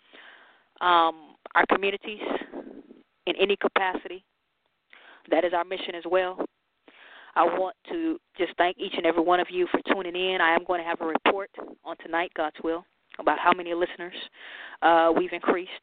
um, our communities in any capacity. That is our mission as well. I want to just thank each and every one of you for tuning in. I am going to have a report on tonight, God's will, about how many listeners uh, we've increased.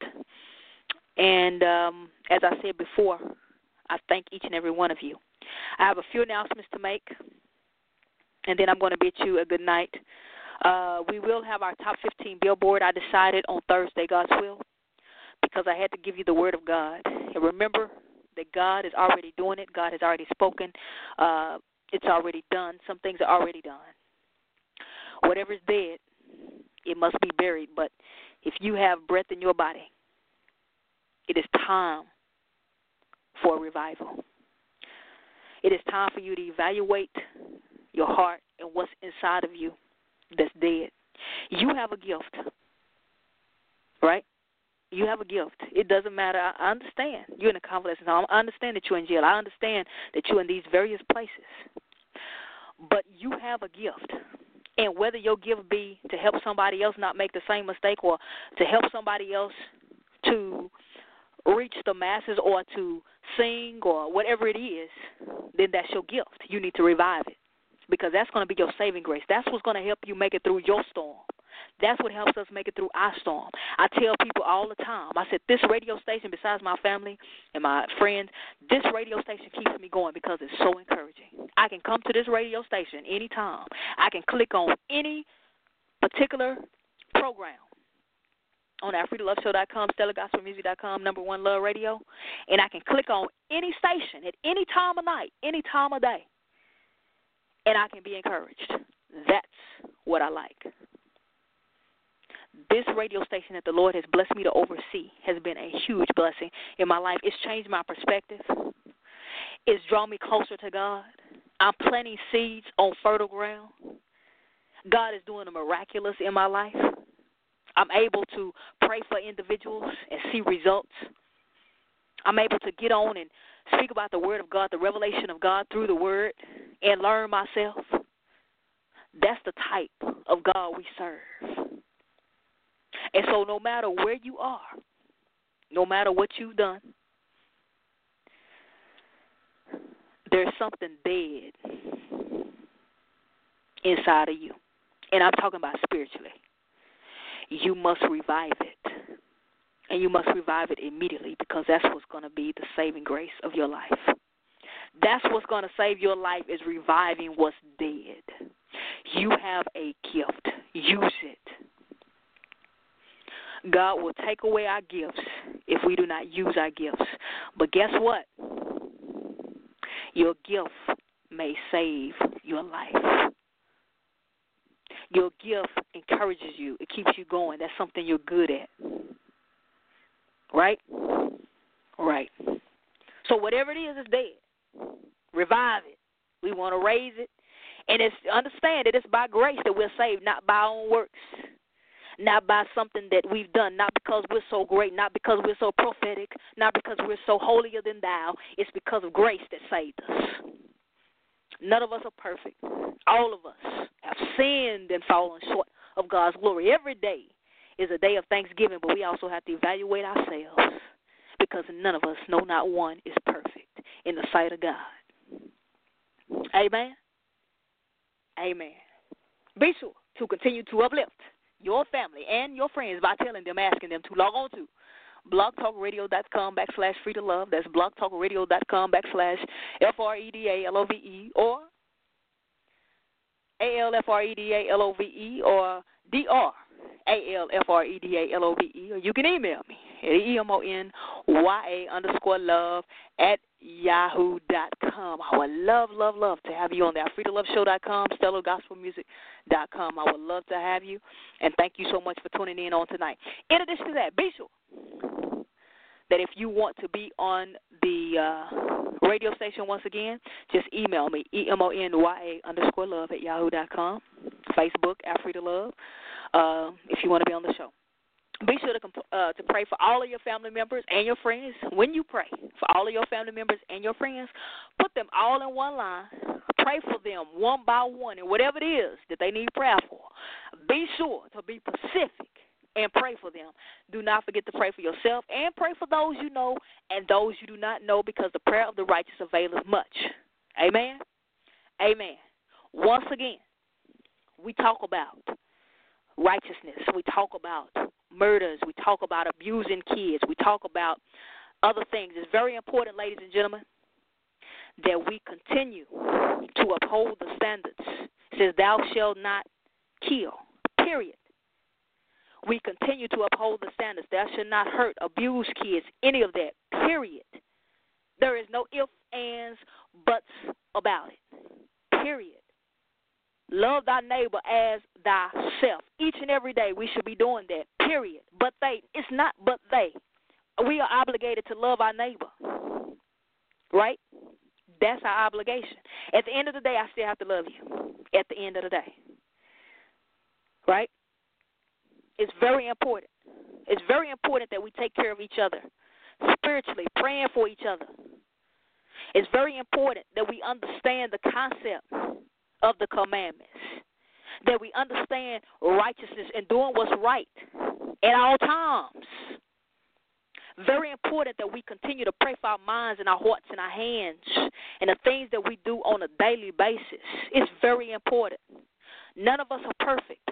And um, as I said before, I thank each and every one of you. I have a few announcements to make, and then I'm going to bid you a good night. Uh, we will have our top fifteen billboard, I decided, on Thursday, God's will, because I had to give you the word of God. And remember that God is already doing it. God has already spoken. Uh, it's already done. Some things are already done. Whatever is dead, it must be buried. But if you have breath in your body, it is time for a revival. It is time for you to evaluate your heart and what's inside of you that's dead. You have a gift, right? You have a gift. It doesn't matter. I understand you're in a convalescent home. I understand that you're in jail. I understand that you're in these various places. But you have a gift. And whether your gift be to help somebody else not make the same mistake or to help somebody else to reach the masses or to sing or whatever it is, then that's your gift. You need to revive it because that's going to be your saving grace. That's what's going to help you make it through your storm. That's what helps us make it through our storm. I tell people all the time, I said, this radio station, besides my family and my friends, this radio station keeps me going because it's so encouraging. I can come to this radio station anytime. I can click on any particular program, on our free to love show dot com, stellar gospel music dot com, number one love radio, and I can click on any station at any time of night, any time of day, and I can be encouraged. That's what I like. This radio station that the Lord has blessed me to oversee has been a huge blessing in my life. It's changed my perspective. It's drawn me closer to God. I'm planting seeds on fertile ground. God is doing the miraculous in my life. I'm able to pray for individuals and see results. I'm able to get on and speak about the Word of God, the revelation of God through the Word, and learn myself. That's the type of God we serve. And so no matter where you are, no matter what you've done, there's something dead inside of you. And I'm talking about spiritually. You must revive it. And you must revive it immediately, because that's what's going to be the saving grace of your life. That's what's going to save your life, is reviving what's dead. You have a gift. Use it. God will take away our gifts if we do not use our gifts. But guess what? Your gift may save your life. Your gift encourages you. It keeps you going. That's something you're good at. Right? Right. So whatever it is, it's dead. Revive it. We want to raise it. And it's understand that it's by grace that we're saved, not by our own works. Not by something that we've done, not because we're so great, not because we're so prophetic, not because we're so holier than thou. It's because of grace that saved us. None of us are perfect. All of us have sinned and fallen short of God's glory. Every day is a day of thanksgiving, but we also have to evaluate ourselves, because none of us, no, not one, is perfect in the sight of God. Amen? Amen. Be sure to continue to uplift your family and your friends by telling them, asking them to log on to blogtalkradio.com backslash free to love. That's blogtalkradio.com backslash F-R-E-D-A-L-O-V-E or A-L-F-R-E-D-A-L-O-V-E or D-R-A-L-F-R-E-D-A-L-O-V-E, or you can email me at E-M-O-N-Y-A underscore love at yahoo dot com. I would love, love, love to have you on there. free to love show dot com, stellar gospel music dot com. I would love to have you, and thank you so much for tuning in on tonight. In addition to that, be sure that if you want to be on the uh, radio station once again, just email me, E-M-O-N-Y-A underscore love at yahoo dot com, Facebook, Free to Love, uh, if you want to be on the show. Be sure to, comp- uh, to pray for all of your family members and your friends. When you pray for all of your family members and your friends, put them all in one line. Pray for them one by one, and whatever it is that they need prayer for, be sure to be specific and pray for them. Do not forget to pray for yourself and pray for those you know and those you do not know, because the prayer of the righteous availeth much. Amen? Amen. Once again, we talk about righteousness. We talk about murders. We talk about abusing kids. We talk about other things. It's very important, ladies and gentlemen, that we continue to uphold the standards. It says, thou shalt not kill, period. We continue to uphold the standards. Thou shalt not hurt, abuse kids, any of that, period. There is no ifs, ands, buts about it, period. Love thy neighbor as thyself. Each and every day we should be doing that, period. But they, it's not but they. We are obligated to love our neighbor, right? That's our obligation. At the end of the day, I still have to love you. At the end of the day, right? It's very important. It's very important that we take care of each other spiritually, praying for each other. It's very important that we understand the concept of the commandments, that we understand righteousness and doing what's right at all times. Very important that we continue to pray for our minds and our hearts and our hands and the things that we do on a daily basis. It's very important. None of us are perfect,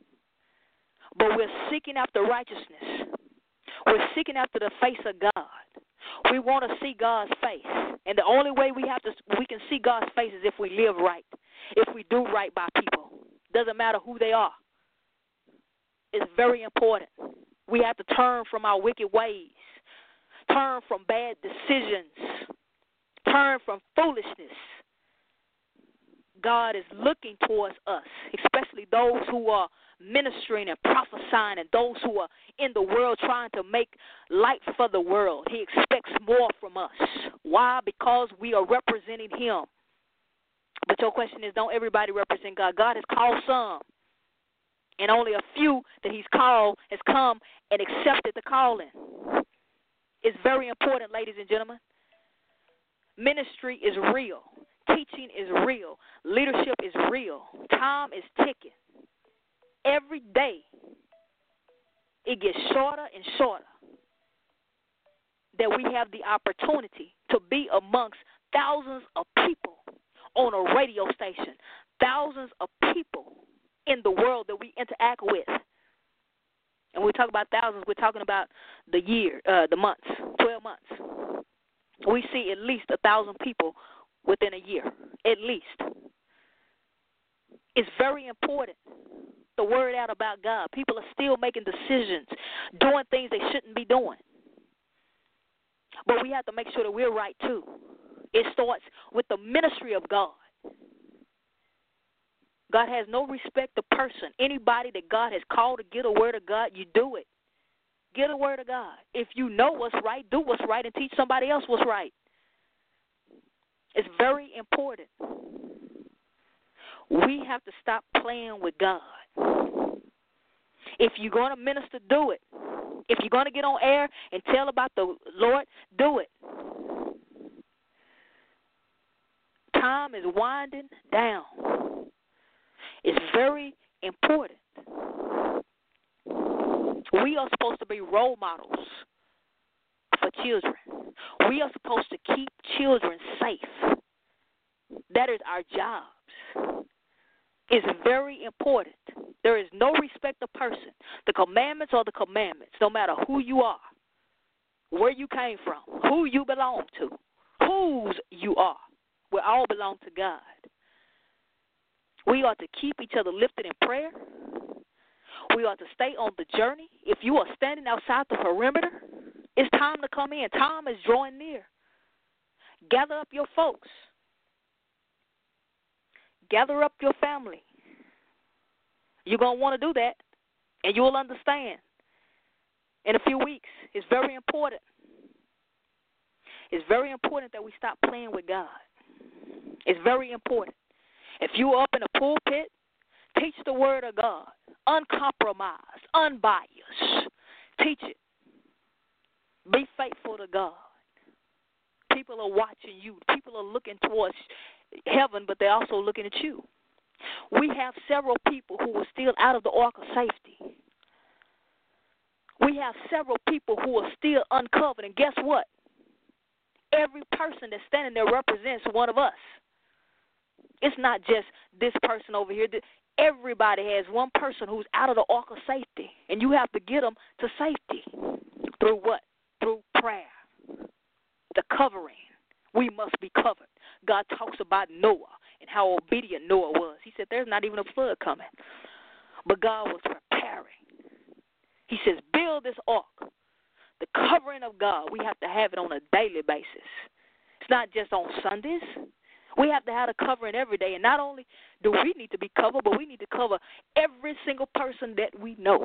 but we're seeking after righteousness. We're seeking after the face of God. We want to see God's face, and the only way we have to we can see God's face is if we live right, if we do right by people. Doesn't matter who they are. It's very important. We have to turn from our wicked ways, turn from bad decisions, turn from foolishness. God is looking towards us, especially those who are ministering and prophesying and those who are in the world trying to make light for the world. He expects more from us. Why? Because we are representing him. But your question is, don't everybody represent God? God has called some, and only a few that he's called has come and accepted the calling. It's very important, ladies and gentlemen. Ministry is real. Teaching is real. Leadership is real. Time is ticking. Every day, it gets shorter and shorter that we have the opportunity to be amongst thousands of people on a radio station, thousands of people in the world that we interact with. And when we talk about thousands, we're talking about the year, uh, the months, twelve months. We see at least a thousand people within a year, at least. It's very important, the word out about God. People are still making decisions, doing things they shouldn't be doing. But we have to make sure that we're right, too. It starts with the ministry of God. God has no respect to person. Anybody that God has called to get a word of God, you do it. Get a word of God. If you know what's right, do what's right and teach somebody else what's right. It's very important. We have to stop playing with God. If you're going to minister, do it. If you're going to get on air and tell about the Lord, do it. Time is winding down. It's very important. We are supposed to be role models for children. We are supposed to keep children safe. That is our jobs. It's very important. There is no respect of person. The commandments are the commandments, no matter who you are, where you came from, who you belong to, whose you are. We all belong to God. We ought to keep each other lifted in prayer. We ought to stay on the journey. If you are standing outside the perimeter, it's time to come in. Time is drawing near. Gather up your folks. Gather up your family. You're going to want to do that, and you will understand in a few weeks. It's very important. It's very important that we stop playing with God. It's very important. If you are up in a pulpit, teach the word of God, uncompromised, unbiased. Teach it. Be faithful to God. People are watching you. People are looking towards heaven, but they're also looking at you. We have several people who are still out of the ark of safety. We have several people who are still uncovered, and guess what? Every person that's standing there represents one of us. It's not just this person over here. Everybody has one person who's out of the ark of safety, and you have to get them to safety. Through what? Through prayer. The covering. We must be covered. God talks about Noah and how obedient Noah was. He said there's not even a flood coming. But God was preparing. He says, build this ark. The covering of God, we have to have it on a daily basis. It's not just on Sundays. We have to have a covering every day. And not only do we need to be covered, but we need to cover every single person that we know.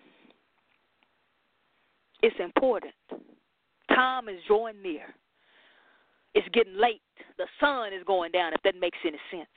It's important. Time is drawing near. It's getting late. The sun is going down, if that makes any sense.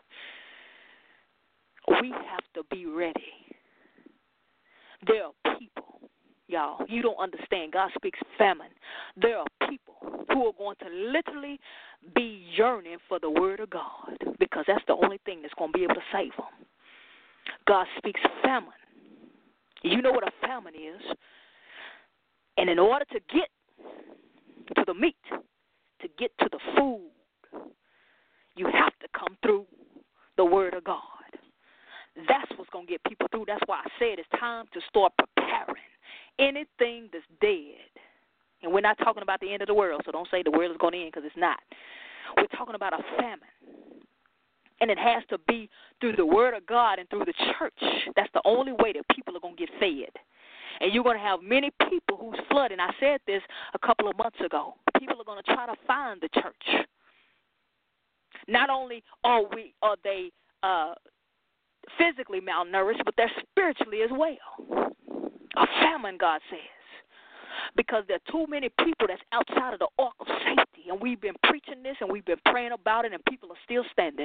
We have to be ready. There are people, y'all, you don't understand. God speaks famine. There are people who are going to literally be yearning for the word of God because that's the only thing that's going to be able to save them. God speaks famine. You know what a famine is. And in order to get to the meat, to get to the food, you have to come through the word of God. That's what's going to get people through. That's why I said it's time to start preparing anything that's dead. And we're not talking about the end of the world, so don't say the world is going to end because it's not. We're talking about a famine. And it has to be through the word of God and through the church. That's the only way that people are going to get fed. And you're going to have many people who's flooding. I said this a couple of months ago. People are going to try to find the church. Not only are we are they uh, physically malnourished, but they're spiritually as well. A famine, God says. Because there are too many people that's outside of the ark of safety. And we've been preaching this and we've been praying about it, and people are still standing.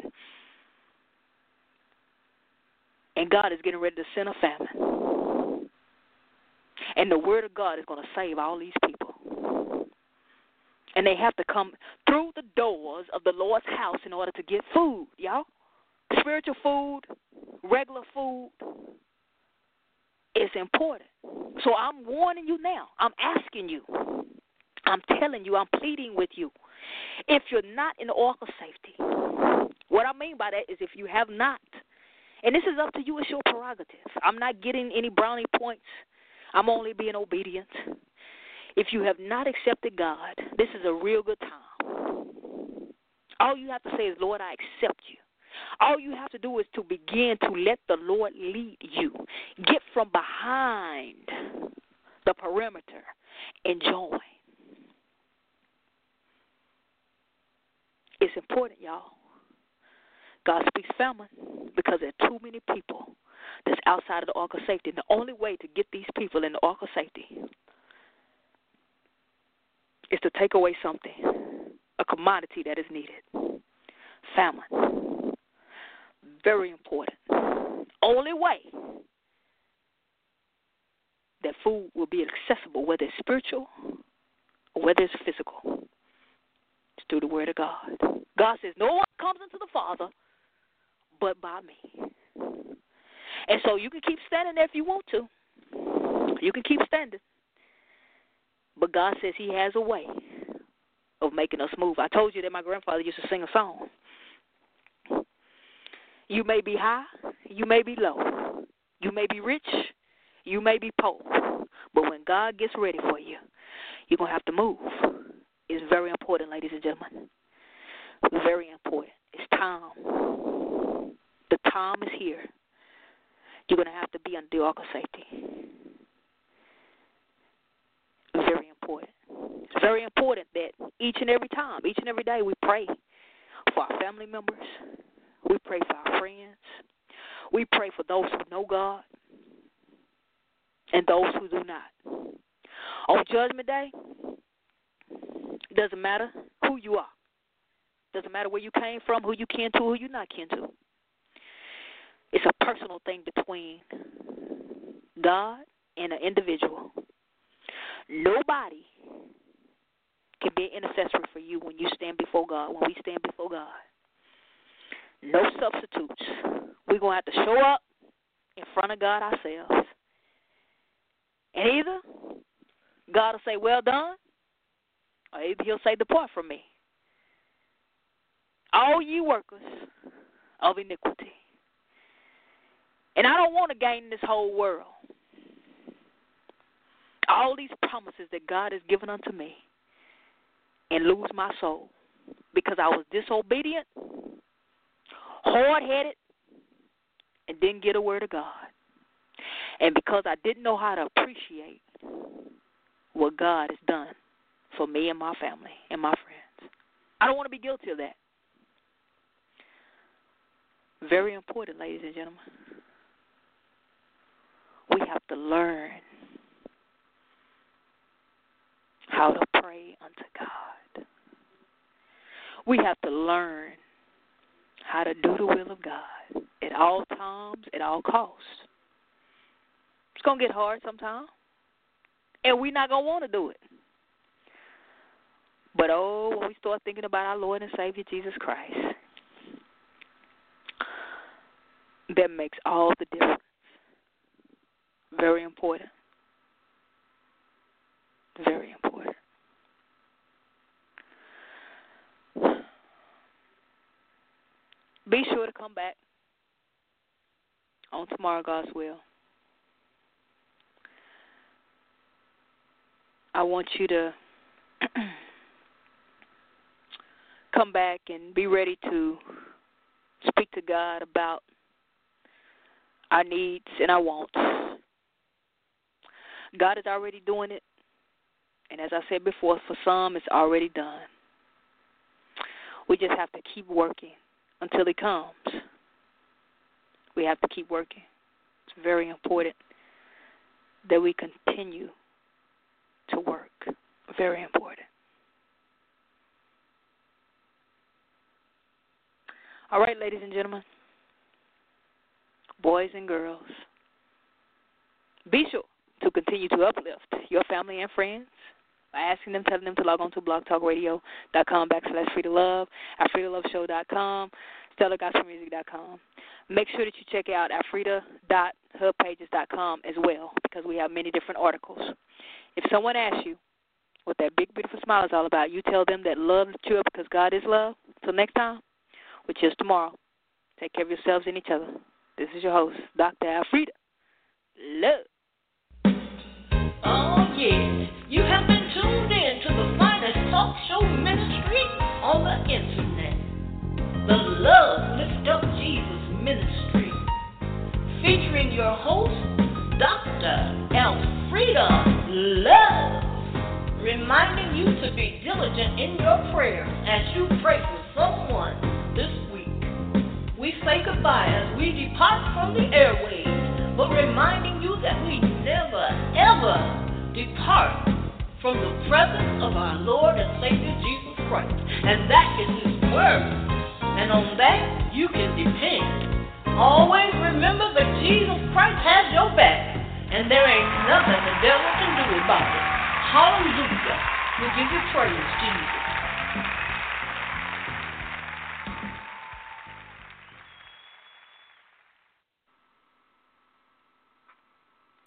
And God is getting ready to send a famine. And the word of God is going to save all these people. And they have to come through the doors of the Lord's house in order to get food, y'all. Spiritual food, regular food is important. So I'm warning you now. I'm asking you. I'm telling you. I'm pleading with you. If you're not in the ark of safety, what I mean by that is if you have not, and this is up to you, it's your prerogative. I'm not getting any brownie points. I'm only being obedient. If you have not accepted God, this is a real good time. All you have to say is, Lord, I accept you. All you have to do is to begin to let the Lord lead you. Get from behind the perimeter and join. It's important, y'all. God speaks famine because there are too many people that's outside of the ark of safety. And the only way to get these people in the ark of safety is to take away something, a commodity that is needed. Famine. Very important. Only way that food will be accessible, whether it's spiritual or whether it's physical, is through the word of God. God says, no one comes into the Father but by me. And so you can keep standing there if you want to. You can keep standing. But God says he has a way of making us move. I told you that my grandfather used to sing a song. You may be high, you may be low. You may be rich, you may be poor. But when God gets ready for you, you're going to have to move. It's very important, ladies and gentlemen. Very important. It's time. The time is here. You're going to have to be under the ark of safety. Very important. It's very important that each and every time, each and every day, we pray for our family members. We pray for our friends. We pray for those who know God and those who do not. On Judgment Day, it doesn't matter who you are. It doesn't matter where you came from, who you kin to, who you're not kin to. It's a personal thing between God and an individual. Nobody can be an intercessor for you when you stand before God, when we stand before God. No substitutes. We're going to have to show up in front of God ourselves. And either God will say, well done, or either he'll say, depart from me, all ye workers of iniquity. And I don't want to gain this whole world. All these promises that God has given unto me and lose my soul because I was disobedient, hard-headed, and didn't get a word of God. And because I didn't know how to appreciate what God has done for me and my family and my friends. I don't want to be guilty of that. Very important, ladies and gentlemen. We have to learn how to pray unto God. We have to learn how to do the will of God at all times, at all costs. It's going to get hard sometimes, and we're not going to want to do it. But, oh, when we start thinking about our Lord and Savior, Jesus Christ, that makes all the difference. Very important. Very important. Be sure to come back on tomorrow, God's will. I want you to come back and be ready to speak to God about our needs and our wants. God is already doing it. And as I said before, for some, it's already done. We just have to keep working until He comes. We have to keep working. It's very important that we continue to work. Very important. All right, ladies and gentlemen, boys and girls, be sure to continue to uplift your family and friends by asking them, telling them to log on to blogtalkradio.com backslash free to love, our free to love show dot com, stellar gospel music dot com. Make sure that you check out our frida dot hub pages dot com as well, because we have many different articles. If someone asks you what that big, beautiful smile is all about, you tell them that love is true because God is love. Until next time, which is tomorrow, take care of yourselves and each other. This is your host, Doctor Alfreda. Love. Oh, yeah. You have been tuned in to the finest talk show ministry on the internet. The Love Lift Up Jesus Ministry. Featuring your host, Doctor Alfreda Love. Reminding you to be diligent in your prayers as you pray for someone this week. We say goodbye as we depart from the airwaves, but reminding you that we never, ever depart from the presence of our Lord and Savior Jesus Christ. And that is His word. And on that, you can depend. Always remember that Jesus Christ has your back, and there ain't nothing the devil can do about it. Hallelujah. We give you praise, Jesus.